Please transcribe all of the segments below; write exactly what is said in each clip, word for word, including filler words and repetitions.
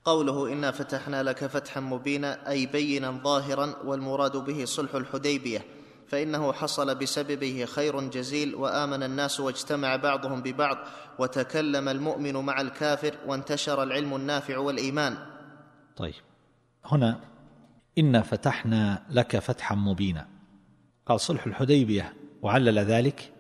قوله إنا فتحنا لك فتحا مبينا أي بينا ظاهرا، والمراد به صلح الحديبية، فإنه حصل بسببه خير جزيل، وآمن الناس واجتمع بعضهم ببعض، وتكلم المؤمن مع الكافر، وانتشر العلم النافع والإيمان. طيب، هنا إنا فتحنا لك فتحا مبينا، قال صلح الحديبية، وعلل ذلك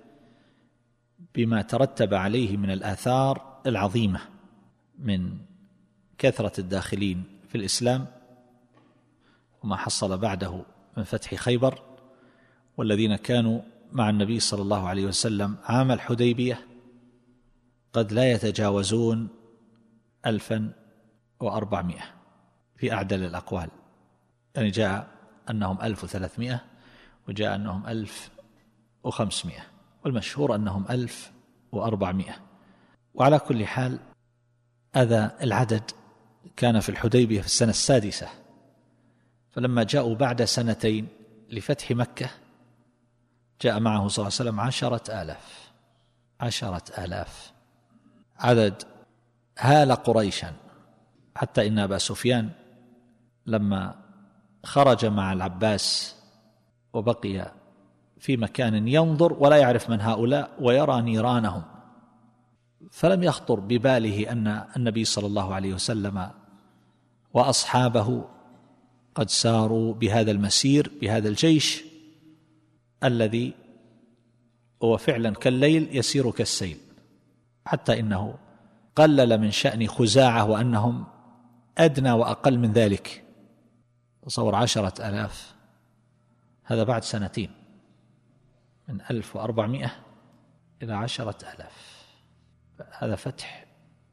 بما ترتب عليه من الآثار العظيمة من كثرة الداخلين في الإسلام، وما حصل بعده من فتح خيبر، والذين كانوا مع النبي صلى الله عليه وسلم عام الحديبية قد لا يتجاوزون ألفا وأربعمائة في أعدل الأقوال، يعني جاء أنهم ألف وثلاثمائة، وجاء أنهم ألف وخمسمائة، والمشهور أنهم ألف وأربعمائة. وعلى كل حال هذا العدد كان في الحديبية في السنة السادسة، فلما جاءوا بعد سنتين لفتح مكة جاء معه صلى الله عليه وسلم عشرة آلاف عشرة آلاف عدد هال قريشا، حتى إن أبا سفيان لما خرج مع العباس وبقي في مكان ينظر ولا يعرف من هؤلاء ويرى نيرانهم، فلم يخطر بباله أن النبي صلى الله عليه وسلم وأصحابه قد ساروا بهذا المسير بهذا الجيش الذي هو فعلا كالليل يسير كالسيل، حتى إنه قلل من شأن خزاعة وأنهم أدنى وأقل من ذلك. تصور عشرة آلاف، هذا بعد سنتين، من ألف وأربعمائة إلى عشرة آلاف، هذا فتح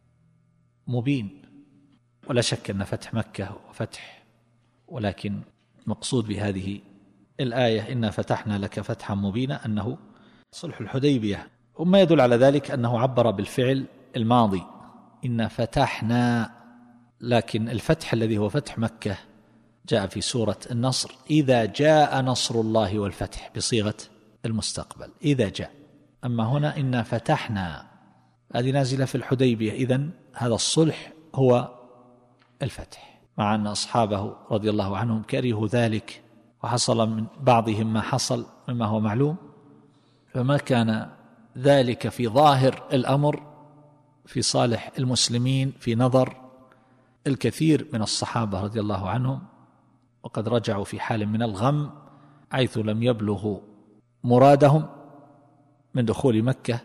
مبين. ولا شك أن فتح مكة وفتح، ولكن مقصود بهذه الآية إنا فتحنا لك فتحا مبينا أنه صلح الحديبية، وما يدل على ذلك أنه عبر بالفعل الماضي إنا فتحنا، لكن الفتح الذي هو فتح مكة جاء في سورة النصر إذا جاء نصر الله والفتح بصيغة المستقبل إذا جاء، أما هنا إنا فتحنا هذه نازلة في الحديبية، إذن هذا الصلح هو الفتح، مع أن أصحابه رضي الله عنهم كرهوا ذلك، وحصل من بعضهم ما حصل مما هو معلوم، فما كان ذلك في ظاهر الأمر في صالح المسلمين في نظر الكثير من الصحابة رضي الله عنهم، وقد رجعوا في حال من الغم حيث لم يبلغوا مرادهم من دخول مكة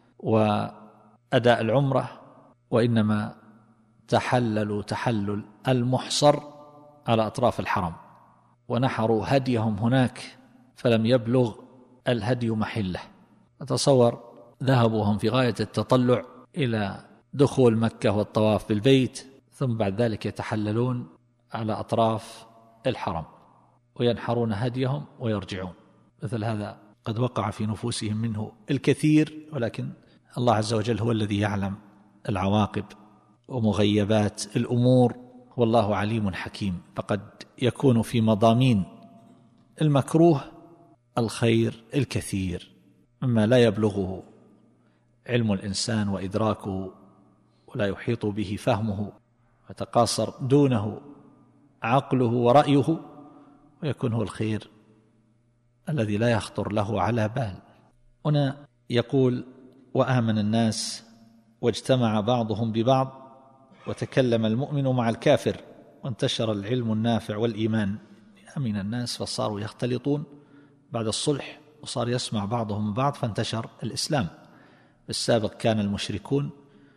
وأداء العمرة، وإنما تحللوا تحلل المحصر على أطراف الحرم، ونحروا هديهم هناك فلم يبلغ الهدي محله. أتصور ذهبهم في غاية التطلع إلى دخول مكة والطواف بالبيت، ثم بعد ذلك يتحللون على أطراف الحرم وينحرون هديهم ويرجعون. مثل هذا قد وقع في نفوسهم منه الكثير، ولكن الله عز وجل هو الذي يعلم العواقب ومغيبات الأمور، والله عليم حكيم. فقد يكون في مضامين المكروه الخير الكثير مما لا يبلغه علم الإنسان وإدراكه، ولا يحيط به فهمه، وتقاصر دونه عقله ورأيه، ويكون هو الخير الذي لا يخطر له على بال. هنا يقول وآمن الناس واجتمع بعضهم ببعض، وتكلم المؤمن مع الكافر، وانتشر العلم النافع والإيمان. أمن الناس فصاروا يختلطون بعد الصلح، وصار يسمع بعضهم بعض، فانتشر الإسلام. بالسابق كان المشركون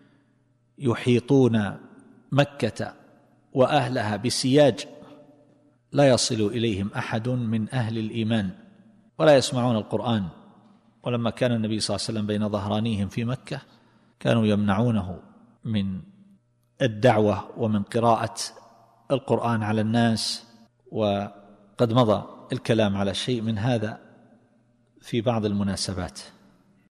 يحيطون مكة وأهلها بسياج لا يصل إليهم أحد من أهل الإيمان، ولا يسمعون القرآن. ولما كان النبي صلى الله عليه وسلم بين ظهرانيهم في مكة كانوا يمنعونه من الدعوة ومن قراءة القرآن على الناس، وقد مضى الكلام على شيء من هذا في بعض المناسبات.